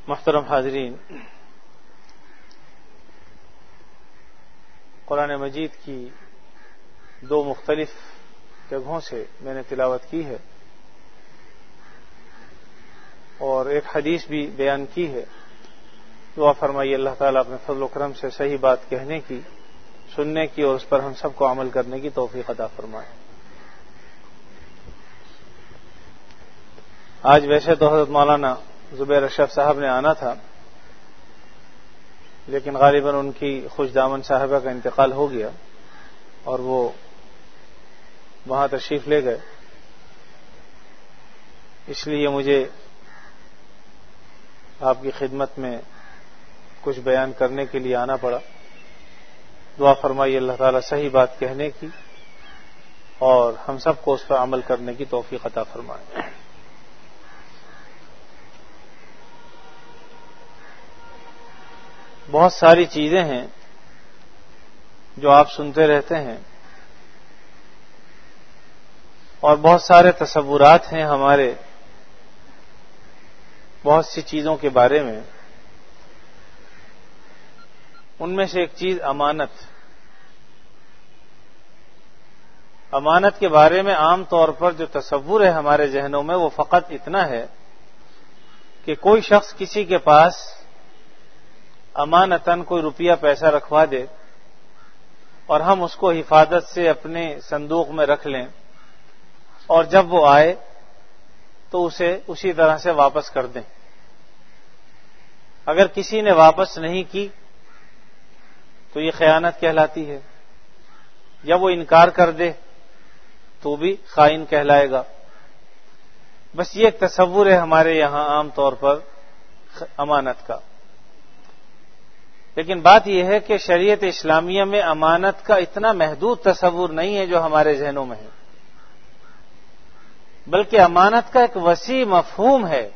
محترم حاضرین، قرآن مجید کی دو مختلف جگہوں سے میں نے تلاوت کی ہے اور ایک حدیث بھی بیان کی ہے۔ دعا فرمائیے اللہ تعالیٰ اپنے فضل و کرم سے صحیح بات کہنے کی، سننے کی اور اس پر ہم سب کو عمل کرنے کی توفیق عطا فرمائے۔ آج ویسے تو حضرت مولانا زبیر اشرف صاحب نے آنا تھا، لیکن غالباً ان کی خوش دامن صاحبہ کا انتقال ہو گیا اور وہ وہاں تشریف لے گئے، اس لیے مجھے آپ کی خدمت میں کچھ بیان کرنے کے لیے آنا پڑا۔ دعا فرمائیے اللہ تعالیٰ صحیح بات کہنے کی اور ہم سب کو اس پر عمل کرنے کی توفیق عطا فرمائے۔ بہت ساری چیزیں ہیں جو آپ سنتے رہتے ہیں اور بہت سارے تصورات ہیں ہمارے بہت سی چیزوں کے بارے میں۔ ان میں سے ایک چیز امانت کے بارے میں عام طور پر جو تصور ہے ہمارے ذہنوں میں وہ فقط اتنا ہے کہ کوئی شخص کسی کے پاس امانتاً کوئی روپیہ پیسہ رکھوا دے اور ہم اس کو حفاظت سے اپنے صندوق میں رکھ لیں اور جب وہ آئے تو اسے اسی طرح سے واپس کر دیں۔ اگر کسی نے واپس نہیں کی تو یہ خیانت کہلاتی ہے، یا وہ انکار کر دے تو بھی خائن کہلائے گا۔ بس یہ ایک تصور ہے ہمارے یہاں عام طور پر امانت کا، لیکن بات یہ ہے کہ شریعت اسلامیہ میں امانت کا اتنا محدود تصور نہیں ہے جو ہمارے ذہنوں میں ہے، بلکہ امانت کا ایک وسیع مفہوم ہے۔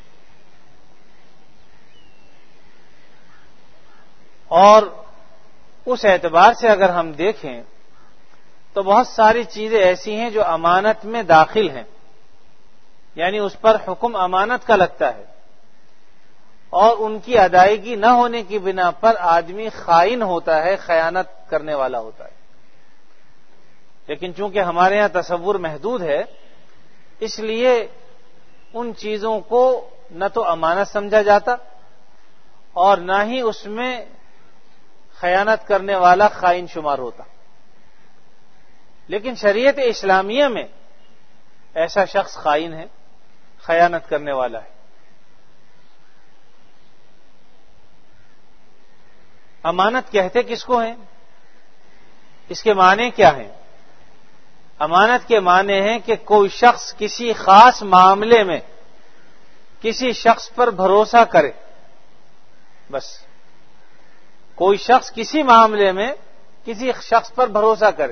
اور اس اعتبار سے اگر ہم دیکھیں تو بہت ساری چیزیں ایسی ہیں جو امانت میں داخل ہیں، یعنی اس پر حکم امانت کا لگتا ہے اور ان کی ادائیگی نہ ہونے کی بنا پر آدمی خائن ہوتا ہے، خیانت کرنے والا ہوتا ہے۔ لیکن چونکہ ہمارے ہاں تصور محدود ہے، اس لیے ان چیزوں کو نہ تو امانت سمجھا جاتا اور نہ ہی اس میں خیانت کرنے والا خائن شمار ہوتا۔ لیکن شریعت اسلامیہ میں ایسا شخص خائن ہے، خیانت کرنے والا ہے۔ امانت کہتے کس کو ہیں؟ اس کے معنی کیا ہیں؟ امانت کے معنی ہیں کہ کوئی شخص کسی خاص معاملے میں کسی شخص پر بھروسہ کرے، بس کوئی شخص کسی معاملے میں کسی شخص پر بھروسہ کرے،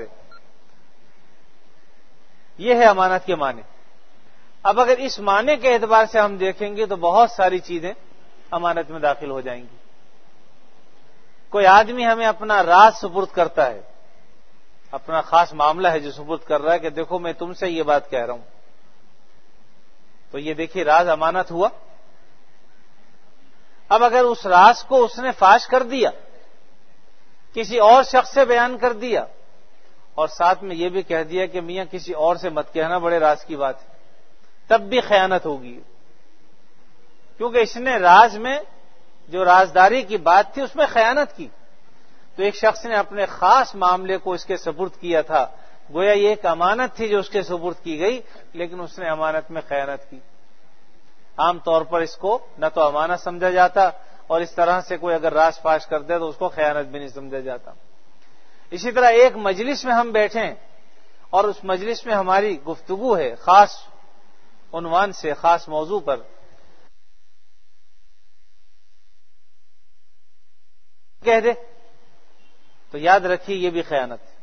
یہ ہے امانت کے معنی۔ اب اگر اس معنی کے اعتبار سے ہم دیکھیں گے تو بہت ساری چیزیں امانت میں داخل ہو جائیں گی۔ کوئی آدمی ہمیں اپنا راز سپرد کرتا ہے، اپنا خاص معاملہ ہے جو سپرد کر رہا ہے کہ دیکھو میں تم سے یہ بات کہہ رہا ہوں، تو یہ دیکھیے راز امانت ہوا۔ اب اگر اس راز کو اس نے فاش کر دیا، کسی اور شخص سے بیان کر دیا اور ساتھ میں یہ بھی کہہ دیا کہ میاں کسی اور سے مت کہنا، بڑے راز کی بات ہے، تب بھی خیانت ہوگی، کیونکہ اس نے راز میں جو رازداری کی بات تھی اس میں خیانت کی۔ تو ایک شخص نے اپنے خاص معاملے کو اس کے سپرد کیا تھا، گویا یہ ایک امانت تھی جو اس کے سپرد کی گئی، لیکن اس نے امانت میں خیانت کی۔ عام طور پر اس کو نہ تو امانت سمجھا جاتا اور اس طرح سے کوئی اگر راز فاش کر دے تو اس کو خیانت بھی نہیں سمجھا جاتا۔ اسی طرح ایک مجلس میں ہم بیٹھیں اور اس مجلس میں ہماری گفتگو ہے خاص عنوان سے، خاص موضوع پر، کہہ دے تو یاد رکھیے یہ بھی خیانت ہے۔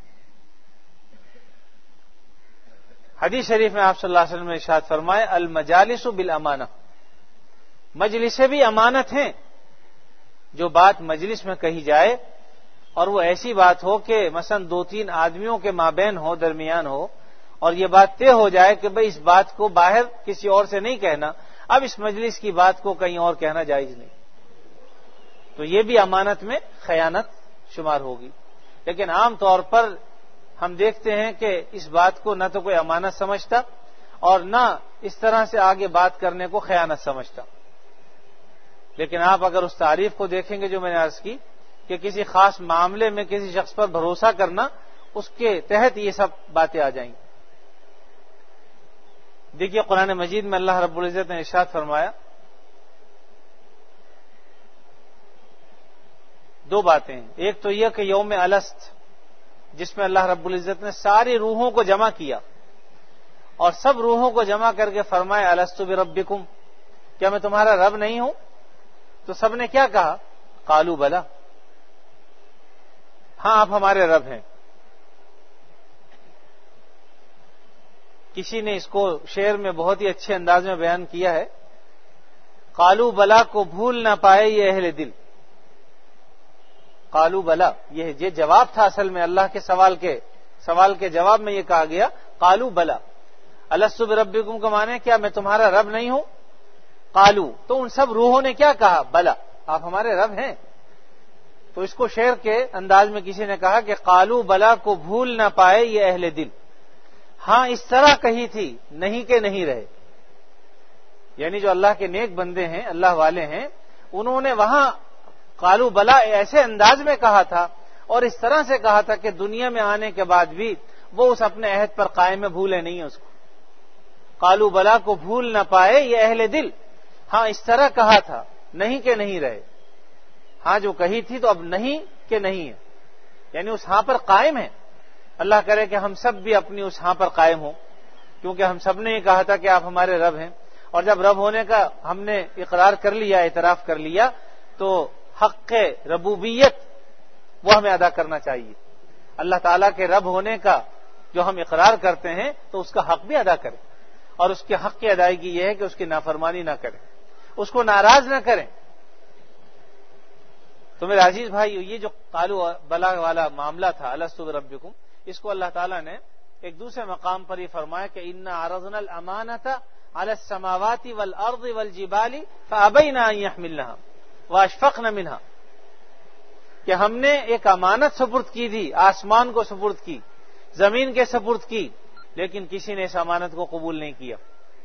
حدیث شریف میں آپ صلی اللہ علیہ وسلم نے ارشاد فرمائے المجالس بالامانہ، مجلسیں بھی امانت ہیں۔ جو بات مجلس میں کہی جائے اور وہ ایسی بات ہو کہ مثلا 2-3 آدمیوں کے مابین ہو، درمیان ہو، اور یہ بات طے ہو جائے کہ بھئی اس بات کو باہر کسی اور سے نہیں کہنا، اب اس مجلس کی بات کو کہیں اور کہنا جائز نہیں، تو یہ بھی امانت میں خیانت شمار ہوگی۔ لیکن عام طور پر ہم دیکھتے ہیں کہ اس بات کو نہ تو کوئی امانت سمجھتا اور نہ اس طرح سے آگے بات کرنے کو خیانت سمجھتا۔ لیکن آپ اگر اس تعریف کو دیکھیں گے جو میں نے عرض کی کہ کسی خاص معاملے میں کسی شخص پر بھروسہ کرنا، اس کے تحت یہ سب باتیں آ جائیں گی۔ دیکھیے قرآن مجید میں اللہ رب العزت نے ارشاد فرمایا، دو باتیں ہیں، ایک تو یہ کہ یوم الست، جس میں اللہ رب العزت نے ساری روحوں کو جمع کیا اور سب روحوں کو جمع کر کے فرمایا الست بربکم، کیا میں تمہارا رب نہیں ہوں؟ تو سب نے کیا کہا؟ قالوا بلا، ہاں آپ ہمارے رب ہیں۔ کسی نے اس کو شعر میں بہت ہی اچھے انداز میں بیان کیا ہے، قالوا بلا کو بھول نہ پائے یہ اہل دل۔ قالوا بلا، یہ جواب تھا اصل میں اللہ کے سوال کے جواب میں یہ کہا گیا قالوا بلا، الست بربکم کا معنی کیا میں تمہارا رب نہیں ہوں؟ قالوا، تو ان سب روحوں نے کیا کہا؟ بلا، آپ ہمارے رب ہیں۔ تو اس کو شعر کے انداز میں کسی نے کہا کہ قالوا بلا کو بھول نہ پائے یہ اہل دل، ہاں اس طرح کہی تھی نہیں کہ نہیں رہے۔ یعنی جو اللہ کے نیک بندے ہیں، اللہ والے ہیں، انہوں نے وہاں قالوا بلا ایسے انداز میں کہا تھا اور اس طرح سے کہا تھا کہ دنیا میں آنے کے بعد بھی وہ اس اپنے عہد پر قائم ہے، بھولے نہیں ہیں اس کو۔ قالوا بلا کو بھول نہ پائے یہ اہل دل، ہاں اس طرح کہا تھا نہیں کہ نہیں رہے۔ ہاں جو کہی تھی تو اب نہیں کہ نہیں ہے، یعنی اس ہاں پر قائم ہے۔ اللہ کرے کہ ہم سب بھی اپنی اس ہاں پر قائم ہوں، کیونکہ ہم سب نے یہ کہا تھا کہ آپ ہمارے رب ہیں، اور جب رب ہونے کا ہم نے اقرار کر لیا، اعتراف کر لیا، تو حق ربوبیت وہ ہمیں ادا کرنا چاہیے۔ اللہ تعالیٰ کے رب ہونے کا جو ہم اقرار کرتے ہیں تو اس کا حق بھی ادا کریں، اور اس کے حق کی ادائیگی یہ ہے کہ اس کی نافرمانی نہ کریں، اس کو ناراض نہ کریں۔ تو میرے عزیز بھائی، یہ جو قالوا بلا والا معاملہ تھا الست بربکم، اس کو اللہ تعالیٰ نے ایک دوسرے مقام پر یہ فرمایا کہ انا عرضنا الامانۃ علی السماوات والارض والجبال فابین ان یحملنها واشفقن منها، کہ ہم نے ایک امانت سپرد کی تھی، آسمان کو سپرد کی، زمین کے سپرد کی، لیکن کسی نے اس امانت کو قبول نہیں کیا۔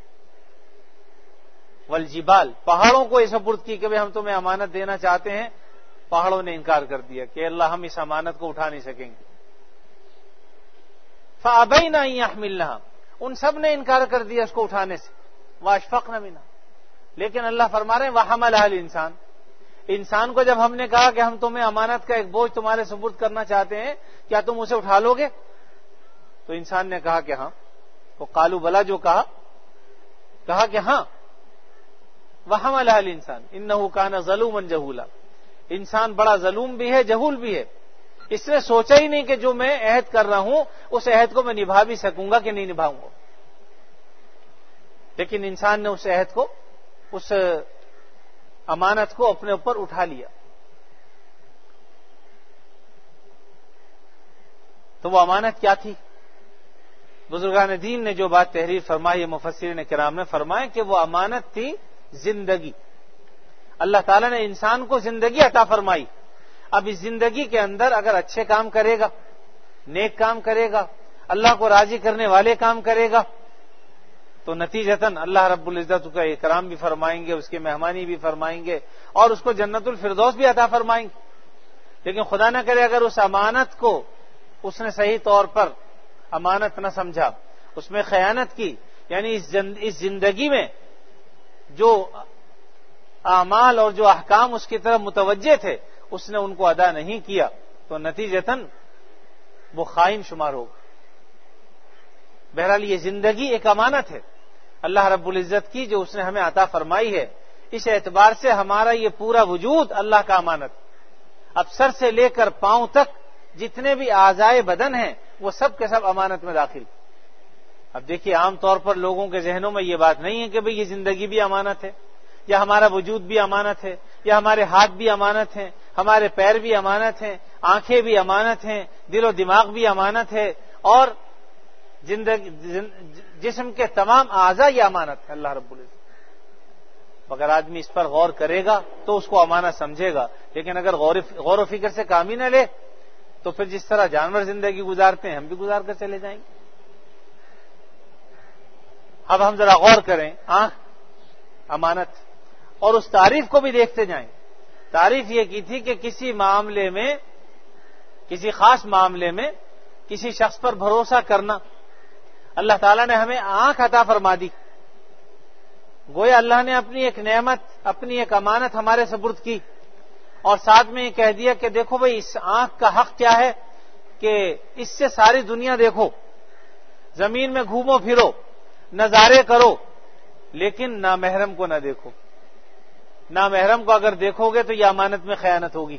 والجبال، پہاڑوں کو یہ سپرد کی کہ ہم تمہیں امانت دینا چاہتے ہیں، پہاڑوں نے انکار کر دیا کہ اللہ ہم اس امانت کو اٹھا نہیں سکیں گے۔ فابین ان یحملنها، ان سب نے انکار کر دیا اس کو اٹھانے سے، واشفقن منها، لیکن اللہ فرما رہے ہیں وحملها الانسان، انسان کو جب ہم نے کہا کہ ہم تمہیں امانت کا ایک بوجھ تمہارے سپرد کرنا چاہتے ہیں، کیا تم اسے اٹھا لو گے؟ تو انسان نے کہا کہ ہاں۔ تو قالوا بلا جو کہا کہ ہاں۔ وحملها الانسان انه كان ظلوما جهولا، انسان بڑا ظلوم بھی ہے، جہول بھی ہے، اس نے سوچا ہی نہیں کہ جو میں عہد کر رہا ہوں اس عہد کو میں نبھا بھی سکوں گا کہ نہیں نبھاؤں گا۔ لیکن انسان نے اس عہد کو، اس امانت کو اپنے اوپر اٹھا لیا۔ تو وہ امانت کیا تھی؟ بزرگان دین نے جو بات تحریر فرمائی، مفسرین کرام نے فرمایا کہ وہ امانت تھی زندگی۔ اللہ تعالیٰ نے انسان کو زندگی عطا فرمائی، اب اس زندگی کے اندر اگر اچھے کام کرے گا، نیک کام کرے گا، اللہ کو راضی کرنے والے کام کرے گا، تو نتیجتاً اللہ رب العزت کا اکرام بھی فرمائیں گے، اس کی مہمانی بھی فرمائیں گے، اور اس کو جنت الفردوس بھی عطا فرمائیں گے۔ لیکن خدا نہ کرے اگر اس امانت کو اس نے صحیح طور پر امانت نہ سمجھا، اس میں خیانت کی، یعنی اس زندگی میں جو اعمال اور جو احکام اس کی طرف متوجہ تھے اس نے ان کو ادا نہیں کیا، تو نتیجتاً وہ خائن شمار ہوگا۔ بہرحال یہ زندگی ایک امانت ہے اللہ رب العزت کی جو اس نے ہمیں عطا فرمائی ہے، اس اعتبار سے ہمارا یہ پورا وجود اللہ کا امانت، اب سر سے لے کر پاؤں تک جتنے بھی اعضائے بدن ہیں وہ سب کے سب امانت میں داخل۔ اب دیکھیے عام طور پر لوگوں کے ذہنوں میں یہ بات نہیں ہے کہ بھئی یہ زندگی بھی امانت ہے، یا ہمارا وجود بھی امانت ہے، یا ہمارے ہاتھ بھی امانت ہیں، ہمارے پیر بھی امانت ہیں، آنکھیں بھی امانت ہیں، دل و دماغ بھی امانت ہے، اور جسم کے تمام اعضاء یہ امانت ہے اللہ رب العزت۔ اگر آدمی اس پر غور کرے گا تو اس کو امانت سمجھے گا، لیکن اگر غور و فکر سے کام ہی نہ لے تو پھر جس طرح جانور زندگی گزارتے ہیں ہم بھی گزار کر چلے جائیں گے۔ اب ہم ذرا غور کریں، آنکھ امانت، اور اس تعریف کو بھی دیکھتے جائیں۔ تعریف یہ کی تھی کہ کسی معاملے میں، کسی خاص معاملے میں کسی شخص پر بھروسہ کرنا، اللہ تعالیٰ نے ہمیں آنکھ عطا فرما دی، گویا اللہ نے اپنی ایک نعمت، اپنی ایک امانت ہمارے سپرد کی، اور ساتھ میں یہ کہہ دیا کہ دیکھو بھئی اس آنکھ کا حق کیا ہے کہ اس سے ساری دنیا دیکھو، زمین میں گھومو پھرو، نظارے کرو، لیکن نامحرم کو نہ دیکھو۔ نامحرم کو اگر دیکھو گے تو یہ امانت میں خیانت ہوگی۔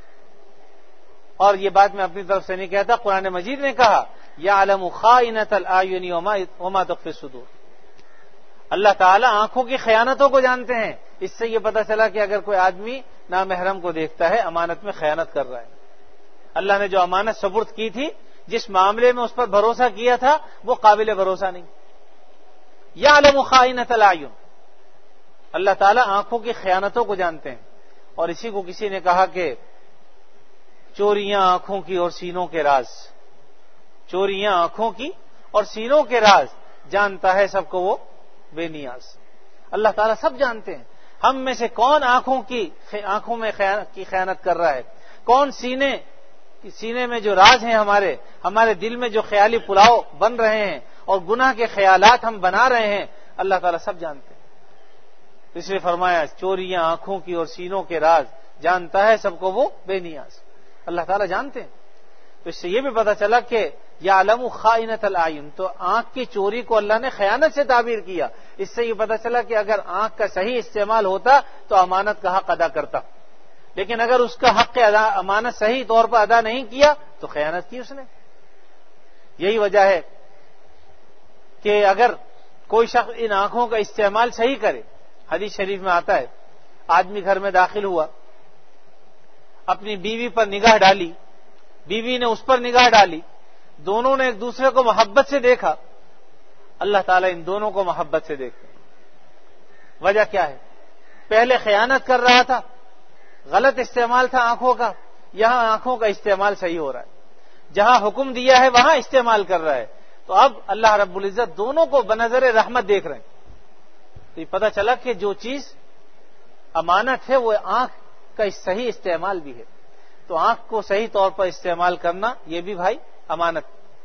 اور یہ بات میں اپنی طرف سے نہیں کہتا، قرآن مجید نے کہا یعلم خائنۃ الاعین وما تخفی الصدور۔ اللہ تعالیٰ آنکھوں کی خیانتوں کو جانتے ہیں۔ اس سے یہ پتہ چلا کہ اگر کوئی آدمی نامحرم کو دیکھتا ہے امانت میں خیانت کر رہا ہے۔ اللہ نے جو امانت سپرد کی تھی، جس معاملے میں اس پر بھروسہ کیا تھا، وہ قابل بھروسہ نہیں۔ یعلم خائنۃ الاعین، اللہ تعالیٰ آنکھوں کی خیانتوں کو جانتے ہیں۔ اور اسی کو کسی نے کہا کہ چوریاں آنکھوں کی اور سینوں کے راز، چوریاں آنکھوں کی اور سینوں کے راز، جانتا ہے سب کو وہ بے نیاز۔ اللہ تعالیٰ سب جانتے ہیں ہم میں سے کون آنکھوں میں خیانت کر رہا ہے، کون سینے میں جو راز ہیں، ہمارے دل میں جو خیالی پلاؤ بن رہے ہیں اور گناہ کے خیالات ہم بنا رہے ہیں، اللہ تعالیٰ سب جانتے ہیں۔ اس لیے فرمایا چوریاں آنکھوں کی اور سینوں کے راز، جانتا ہے سب کو وہ بے نیاز۔ اللہ تعالیٰ جانتے ہیں۔ تو اس سے یہ بھی پتہ چلا کہ یعلم خائنۃ الاعین، تو آنکھ کی چوری کو اللہ نے خیانت سے تعبیر کیا۔ اس سے یہ پتہ چلا کہ اگر آنکھ کا صحیح استعمال ہوتا تو امانت کا حق ادا کرتا، لیکن اگر اس کا حق امانت صحیح طور پر ادا نہیں کیا تو خیانت کی اس نے۔ یہی وجہ ہے کہ اگر کوئی شخص ان آنکھوں کا استعمال صحیح کرے، حدیث شریف میں آتا ہے آدمی گھر میں داخل ہوا، اپنی بیوی پر نگاہ ڈالی، بیوی نے اس پر نگاہ ڈالی، دونوں نے ایک دوسرے کو محبت سے دیکھا، اللہ تعالیٰ ان دونوں کو محبت سے دیکھتے ہیں۔ وجہ کیا ہے؟ پہلے خیانت کر رہا تھا، غلط استعمال تھا آنکھوں کا، یہاں آنکھوں کا استعمال صحیح ہو رہا ہے، جہاں حکم دیا ہے وہاں استعمال کر رہا ہے، تو اب اللہ رب العزت دونوں کو بنظر رحمت دیکھ رہے ہیں۔ تو یہ پتہ چلا کہ جو چیز امانت ہے وہ آنکھ کا صحیح استعمال بھی ہے، تو آنکھ کو صحیح طور پر استعمال کرنا یہ بھی بھائی امانت۔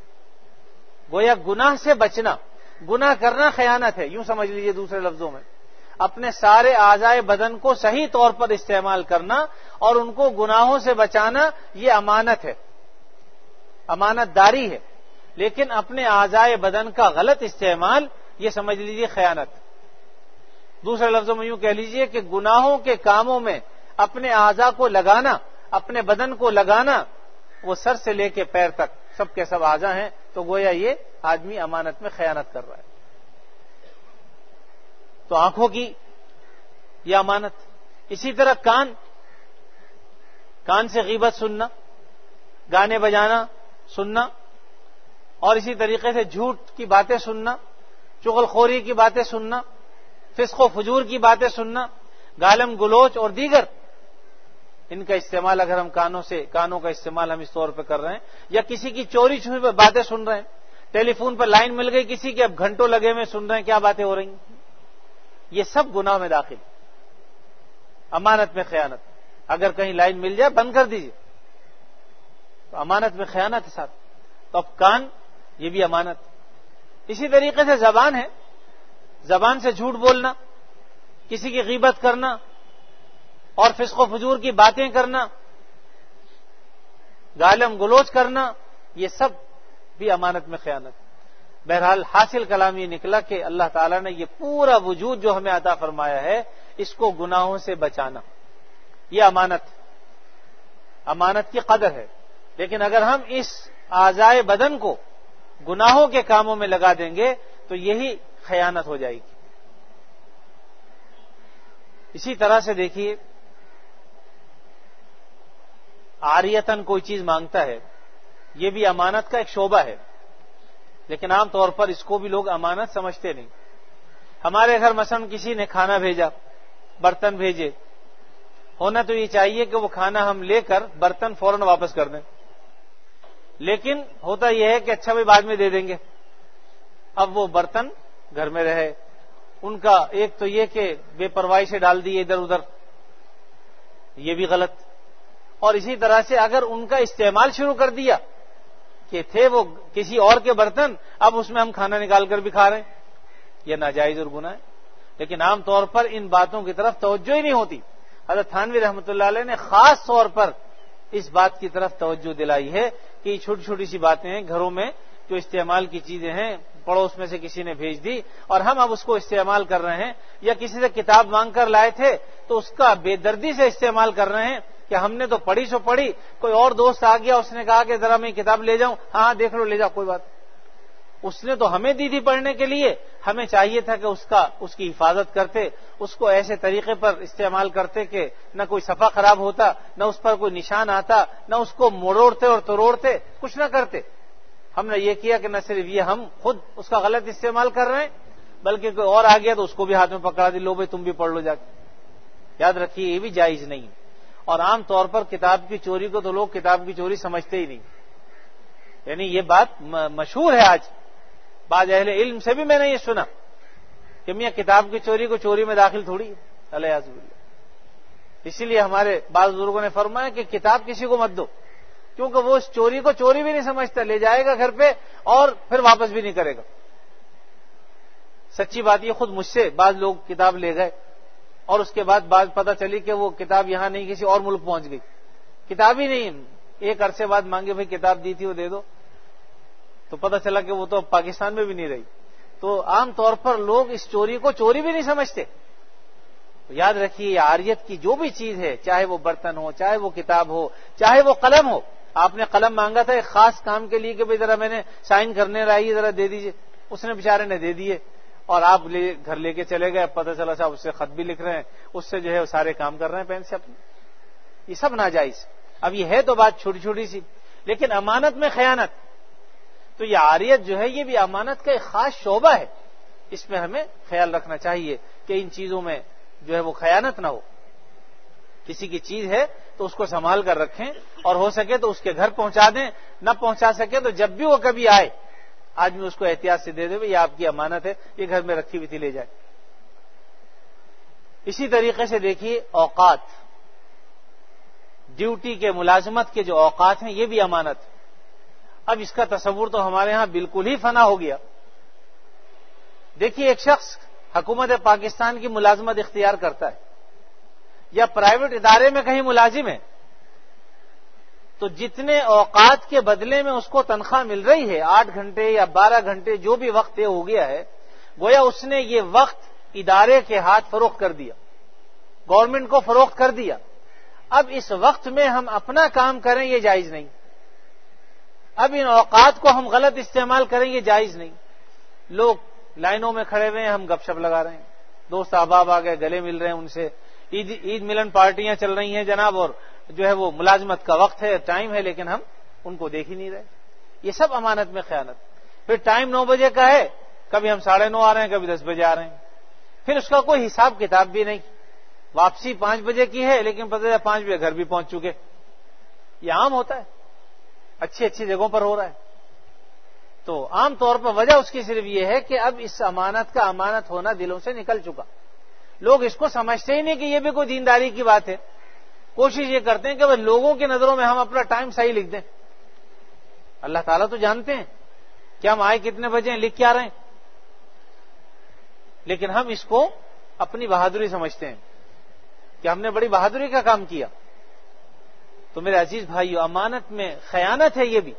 گویا گناہ سے بچنا، گناہ کرنا خیانت ہے، یوں سمجھ لیجئے دوسرے لفظوں میں اپنے سارے اعضائے بدن کو صحیح طور پر استعمال کرنا اور ان کو گناہوں سے بچانا، یہ امانت ہے، امانت داری ہے۔ لیکن اپنے اعضائے بدن کا غلط استعمال، یہ سمجھ لیجئے خیانت۔ دوسرے لفظوں میں یوں کہہ لیجئے کہ گناہوں کے کاموں میں اپنے اعضاء کو لگانا، اپنے بدن کو لگانا، وہ سر سے لے کے پیر تک سب کے سب اعضاء ہیں، تو گویا یہ آدمی امانت میں خیانت کر رہا ہے۔ تو آنکھوں کی یہ امانت۔ اسی طرح کان سے غیبت سننا، گانے بجانا سننا، اور اسی طریقے سے جھوٹ کی باتیں سننا، چغل خوری کی باتیں سننا، فسق و فجور کی باتیں سننا، گالم گلوچ اور دیگر، ان کا استعمال اگر ہم کانوں کا استعمال ہم اس طور پہ کر رہے ہیں، یا کسی کی چوری چھپی پہ باتیں سن رہے ہیں، ٹیلی فون پر لائن مل گئی کسی کی، اب گھنٹوں لگے ہوئے سن رہے ہیں کیا باتیں ہو رہی ہیں، یہ سب گناہ میں داخل، امانت میں خیانت۔ اگر کہیں لائن مل جائے بند کر دیجیے، تو امانت میں خیانت ہے ساتھ۔ تو اب کان، یہ بھی امانت۔ اسی طریقے سے زبان ہے، زبان سے جھوٹ بولنا، کسی کی غیبت کرنا اور فسق و فجور کی باتیں کرنا، گالم گلوچ کرنا، یہ سب بھی امانت میں خیانت۔ بہرحال حاصل کلام یہ نکلا کہ اللہ تعالیٰ نے یہ پورا وجود جو ہمیں عطا فرمایا ہے، اس کو گناہوں سے بچانا، یہ امانت کی قدر ہے۔ لیکن اگر ہم اس اعضائے بدن کو گناہوں کے کاموں میں لگا دیں گے تو یہی خیانت ہو جائے گی۔ اسی طرح سے دیکھیے، عاریتاً کوئی چیز مانگتا ہے، یہ بھی امانت کا ایک شعبہ ہے، لیکن عام طور پر اس کو بھی لوگ امانت سمجھتے نہیں۔ ہمارے گھر مثلا کسی نے کھانا بھیجا، برتن بھیجے، ہونا تو یہ چاہیے کہ وہ کھانا ہم لے کر برتن فوراً واپس کر دیں، لیکن ہوتا یہ ہے کہ اچھا بھائی بعد میں دے دیں گے۔ اب وہ برتن گھر میں رہے، ان کا ایک تو یہ کہ بے پرواہی سے ڈال دیے ادھر ادھر، یہ بھی غلط، اور اسی طرح سے اگر ان کا استعمال شروع کر دیا کہ تھے وہ کسی اور کے برتن، اب اس میں ہم کھانا نکال کر بھی کھا رہے ہیں، یہ ناجائز اور گناہ ہے۔ لیکن عام طور پر ان باتوں کی طرف توجہ ہی نہیں ہوتی۔ حضرت تھانوی رحمۃ اللہ علیہ نے خاص طور پر اس بات کی طرف توجہ دلائی ہے کہ یہ چھوٹی چھوٹی سی باتیں ہیں، گھروں میں جو استعمال کی چیزیں ہیں، پڑوس میں سے کسی نے بھیج دی اور ہم اب اس کو استعمال کر رہے ہیں، یا کسی سے کتاب مانگ کر لائے تھے تو اس کا بے دردی سے استعمال کر رہے ہیں کہ ہم نے تو پڑھی سو پڑھی، کوئی اور دوست آ گیا، اس نے کہا کہ ذرا میں کتاب لے جاؤں، ہاں دیکھ لو، لے جاؤ، کوئی بات۔ اس نے تو ہمیں دی تھی پڑھنے کے لیے، ہمیں چاہیے تھا کہ اس کی حفاظت کرتے، اس کو ایسے طریقے پر استعمال کرتے کہ نہ کوئی صفحہ خراب ہوتا، نہ اس پر کوئی نشان آتا، نہ اس کو مروڑتے اور توڑتے، کچھ نہ کرتے۔ ہم نے یہ کیا کہ نہ صرف یہ ہم خود اس کا غلط استعمال کر رہے ہیں، بلکہ کوئی اور آ گیا تو اس کو بھی ہاتھ میں پکڑا دی، لو بھائی تم بھی پڑھ لو جا کے۔ یاد رکھیے یہ بھی جائز نہیں، اور عام طور پر کتاب کی چوری کو تو لوگ کتاب کی چوری سمجھتے ہی نہیں، یعنی یہ بات مشہور ہے آج، بعض اہل علم سے بھی میں نے یہ سنا کہ میاں کتاب کی چوری کو چوری میں داخل تھوڑی ہے، الیاذ باللہ۔ اسی لیے ہمارے بعض بزرگوں نے فرمایا کہ کتاب کسی کو مت دو، کیونکہ وہ اس چوری کو چوری بھی نہیں سمجھتا، لے جائے گا گھر پہ اور پھر واپس بھی نہیں کرے گا۔ سچی بات یہ، خود مجھ سے بعض لوگ کتاب لے گئے اور اس کے بعد بعد پتہ چلی کہ وہ کتاب یہاں نہیں کسی اور ملک پہنچ گئی، کتاب ہی نہیں، ایک عرصے بعد مانگے بھائی کتاب دی تھی وہ دے دو، تو پتہ چلا کہ وہ تو پاکستان میں بھی نہیں رہی۔ تو عام طور پر لوگ اس چوری کو چوری بھی نہیں سمجھتے۔ تو یاد رکھیے عاریت کی جو بھی چیز ہے، چاہے وہ برتن ہو، چاہے وہ کتاب ہو، چاہے وہ قلم ہو، آپ نے قلم مانگا تھا ایک خاص کام کے لیے کہ بھائی ذرا میں نے سائن کرنے رہی، ذرا دے دیجئے، اس نے بیچارے نے دے دیے، اور آپ گھر لے کے چلے گئے، پتہ چلا صاحب اس سے خط بھی لکھ رہے ہیں، اس سے جو ہے سارے کام کر رہے ہیں پین سے اپنے، یہ سب ناجائز۔ اب یہ ہے تو بات چھوٹی چھوٹی سی، لیکن امانت میں خیانت، تو یہ عاریت جو ہے یہ بھی امانت کا ایک خاص شعبہ ہے، اس میں ہمیں خیال رکھنا چاہیے کہ ان چیزوں میں جو ہے وہ خیانت نہ ہو۔ کسی کی چیز ہے تو اس کو سنبھال کر رکھیں، اور ہو سکے تو اس کے گھر پہنچا دیں، نہ پہنچا سکے تو جب بھی وہ کبھی آئے آدمی اس کو احتیاط سے دے دے، یہ آپ کی امانت ہے، یہ گھر میں رکھی ہوئی تھی، لے جائے۔ اسی طریقے سے دیکھیے اوقات، ڈیوٹی کے ملازمت کے جو اوقات ہیں یہ بھی امانت ہے۔ اب اس کا تصور تو ہمارے ہاں بالکل ہی فنا ہو گیا۔ دیکھیے ایک شخص حکومت پاکستان کی ملازمت اختیار کرتا ہے یا پرائیویٹ ادارے میں کہیں ملازم ہے، تو جتنے اوقات کے بدلے میں اس کو تنخواہ مل رہی ہے، 8 گھنٹے یا 12 گھنٹے جو بھی وقت طے ہو گیا ہے، گویا اس نے یہ وقت ادارے کے ہاتھ فروخت کر دیا، گورنمنٹ کو فروخت کر دیا۔ اب اس وقت میں ہم اپنا کام کریں یہ جائز نہیں، اب ان اوقات کو ہم غلط استعمال کریں یہ جائز نہیں۔ لوگ لائنوں میں کھڑے ہوئے ہیں، ہم گپ شپ لگا رہے ہیں، دوست احباب آ گئے، گلے مل رہے ہیں ان سے، عید ملن پارٹیاں چل رہی ہیں جناب، اور جو ہے وہ ملازمت کا وقت ہے، ٹائم ہے، لیکن ہم ان کو دیکھ ہی نہیں رہے۔ یہ سب امانت میں خیانت۔ پھر ٹائم 9 بجے کا ہے، کبھی ہم 9:30 آ رہے ہیں، کبھی 10 بجے آ رہے ہیں، پھر اس کا کوئی حساب کتاب بھی نہیں۔ واپسی 5 بجے کی ہے، لیکن پتہ چلا 5 بجے گھر بھی پہنچ چکے۔ یہ عام ہوتا ہے، اچھی اچھی جگہوں پر ہو رہا ہے۔ تو عام طور پر وجہ اس کی صرف یہ ہے کہ اب اس امانت کا امانت ہونا دلوں سے نکل چکا، لوگ اس کو سمجھتے ہی نہیں کہ یہ بھی کوئی دینداری کی بات ہے۔ کوشش یہ کرتے ہیں کہ وہ لوگوں کی نظروں میں ہم اپنا ٹائم صحیح لکھ دیں۔ اللہ تعالیٰ تو جانتے ہیں کہ ہم آئے کتنے بجے ہیں، لکھ کے آ رہے ہیں، لیکن ہم اس کو اپنی بہادری سمجھتے ہیں کہ ہم نے بڑی بہادری کا کام کیا۔ تو میرے عزیز بھائیو، امانت میں خیانت ہے یہ بھی۔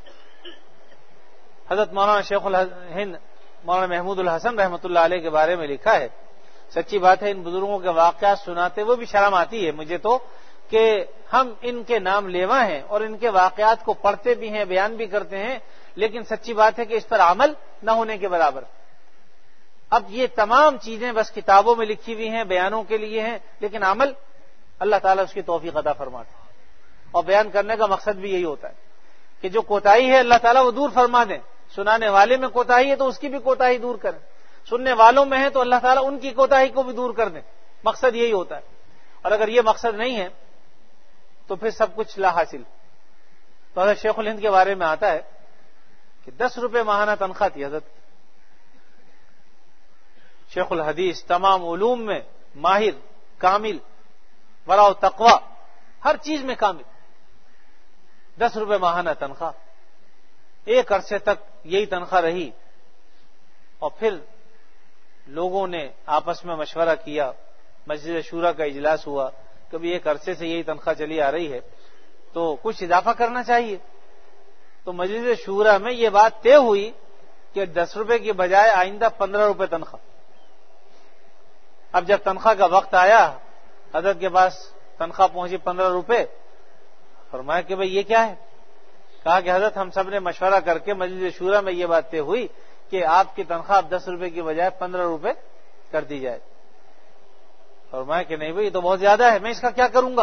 حضرت مولانا شیخ الہند مولانا محمود الحسن رحمۃ اللہ علیہ کے بارے میں لکھا ہے، سچی بات ہے ان بزرگوں کے واقعات سناتے وہ بھی شرم آتی ہے مجھے تو کہ ہم ان کے نام لیوا ہیں اور ان کے واقعات کو پڑھتے بھی ہیں، بیان بھی کرتے ہیں، لیکن سچی بات ہے کہ اس پر عمل نہ ہونے کے برابر۔ اب یہ تمام چیزیں بس کتابوں میں لکھی ہوئی ہیں، بیانوں کے لیے ہیں، لیکن عمل اللہ تعالیٰ اس کی توفیق عطا فرماتا ہے۔ اور بیان کرنے کا مقصد بھی یہی ہوتا ہے کہ جو کوتاہی ہے اللہ تعالیٰ وہ دور فرما دیں، سنانے والے میں کوتاہی ہے تو اس کی بھی کوتاہی دور کریں، سننے والوں میں ہے تو اللہ تعالیٰ ان کی کوتاہی کو بھی دور کر دیں۔ مقصد یہی ہوتا ہے، اور اگر یہ مقصد نہیں ہے تو پھر سب کچھ لا حاصل۔ تو حضرت شیخ الہند کے بارے میں آتا ہے کہ 10 روپے ماہانہ تنخواہ تھی حضرت۔ شیخ الحدیث، تمام علوم میں ماہر، کامل، ورع و تقوی، ہر چیز میں کامل، 10 روپے ماہانہ تنخواہ۔ ایک عرصے تک یہی تنخواہ رہی، اور پھر لوگوں نے آپس میں مشورہ کیا، مسجد شورا کا اجلاس ہوا، کبھی ایک عرصے سے یہی تنخواہ چلی آ رہی ہے تو کچھ اضافہ کرنا چاہیے۔ تو مجلس شورا میں یہ بات طے ہوئی کہ 10 روپے کی بجائے آئندہ 15 روپے تنخواہ۔ اب جب تنخواہ کا وقت آیا، حضرت کے پاس تنخواہ پہنچی 15 روپے، فرمایا کہ بھئی یہ کیا ہے؟ کہا کہ حضرت ہم سب نے مشورہ کر کے مجلس شورا میں یہ بات طے ہوئی کہ آپ کی تنخواہ اب 10 روپے کی بجائے 15 روپے کر دی جائے۔ فرمایا کہ نہیں بھئی یہ تو بہت زیادہ ہے، میں اس کا کیا کروں گا؟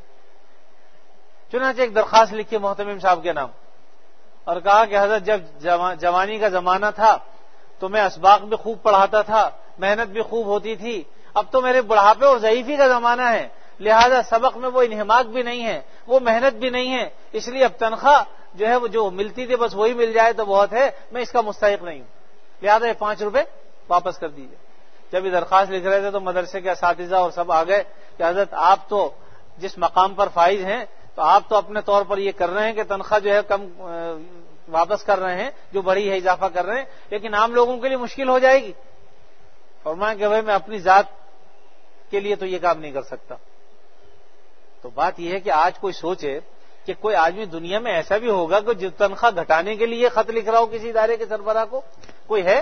چنانچہ ایک درخواست لکھی محتمم صاحب کے نام، اور کہا کہ حضرت جب جوانی کا زمانہ تھا تو میں اسباق بھی خوب پڑھاتا تھا، محنت بھی خوب ہوتی تھی، اب تو میرے بڑھاپے اور ضعیفی کا زمانہ ہے، لہذا سبق میں وہ انہماک بھی نہیں ہے، وہ محنت بھی نہیں ہے، اس لیے اب تنخواہ جو ہے وہ جو ملتی تھی بس وہی مل جائے تو بہت ہے، میں اس کا مستحق نہیں ہوں، لہذا یہ 5 روپے واپس کر دیجیے۔ جب یہ درخواست لکھ رہے تھے تو مدرسے کے اساتذہ اور سب آ گئے کہ حضرت آپ تو جس مقام پر فائز ہیں تو آپ تو اپنے طور پر یہ کر رہے ہیں کہ تنخواہ جو ہے کم واپس کر رہے ہیں، جو بڑی ہے اضافہ کر رہے ہیں، لیکن عام لوگوں کے لیے مشکل ہو جائے گی۔ فرمایا کہ بھائی میں اپنی ذات کے لیے تو یہ کام نہیں کر سکتا۔ تو بات یہ ہے کہ آج کوئی سوچے کہ کوئی آدمی دنیا میں ایسا بھی ہوگا کہ جو تنخواہ گھٹانے کے لیے خط لکھ رہا ہو کسی ادارے کے سربراہ کو، کوئی ہے؟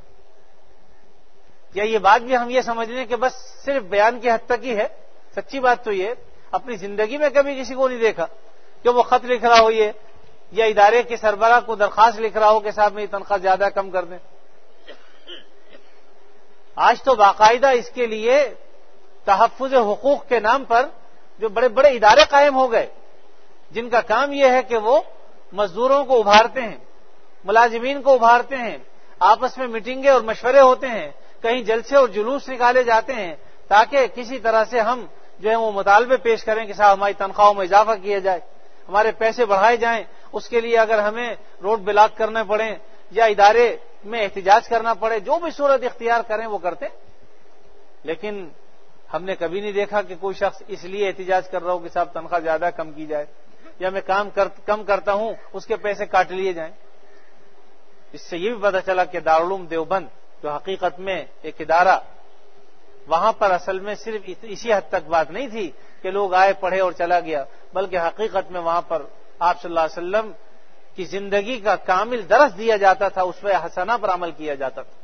یا یہ بات بھی ہم یہ سمجھ لیں کہ بس صرف بیان کی حد تک ہی ہے؟ سچی بات تو یہ اپنی زندگی میں کبھی کسی کو نہیں دیکھا کہ وہ خط لکھ رہا ہو یہ، یا ادارے کے سربراہ کو درخواست لکھ رہا ہو کہ صاحب میری تنخواہ زیادہ کم کر دیں۔ آج تو باقاعدہ اس کے لیے تحفظ حقوق کے نام پر جو بڑے بڑے ادارے قائم ہو گئے، جن کا کام یہ ہے کہ وہ مزدوروں کو ابھارتے ہیں، ملازمین کو ابھارتے ہیں، آپس میں میٹنگیں اور مشورے ہوتے ہیں، کہیں جلسے اور جلوس نکالے جاتے ہیں تاکہ کسی طرح سے ہم جو ہے وہ مطالبے پیش کریں کہ صاحب ہماری تنخواہوں میں اضافہ کیا جائے، ہمارے پیسے بڑھائے جائیں، اس کے لیے اگر ہمیں روڈ بلاک کرنے پڑیں یا ادارے میں احتجاج کرنا پڑے، جو بھی صورت اختیار کریں وہ کرتے۔ لیکن ہم نے کبھی نہیں دیکھا کہ کوئی شخص اس لیے احتجاج کر رہا ہو کہ صاحب تنخواہ زیادہ کم کی جائے، یا میں کام کم کرتا ہوں اس کے پیسے کاٹ لیے جائیں۔ اس سے یہ بھی پتہ چلا کہ دارالعلوم دیوبند جو حقیقت میں ایک ادارہ، وہاں پر اصل میں صرف اسی حد تک بات نہیں تھی کہ لوگ آئے پڑھے اور چلا گیا، بلکہ حقیقت میں وہاں پر آپ صلی اللہ علیہ وسلم کی زندگی کا کامل درس دیا جاتا تھا، اس پہ حسنہ پر عمل کیا جاتا تھا۔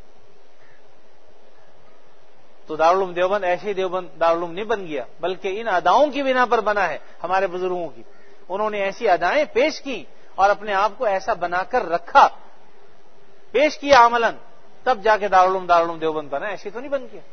تو دارالعلوم دیوبند ایسے دیوبند دارالعلوم نہیں بن گیا، بلکہ ان اداؤں کی بنا پر بنا ہے ہمارے بزرگوں کی۔ انہوں نے ایسی ادائیں پیش کی اور اپنے آپ کو ایسا بنا کر رکھا، پیش کیا عملاً، تب جا کے دارالعلوم دیوبند بنا، ایسے تو نہیں بن گیا۔